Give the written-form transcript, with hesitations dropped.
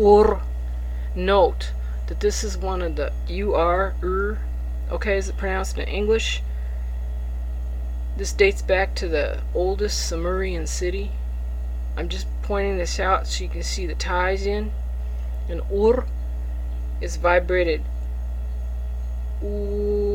Ur. Note that this is one of the okay, is it pronounced in English? This dates back to the oldest Sumerian city. I'm just pointing this out so you can see the ties in. And Ur is vibrated Ur.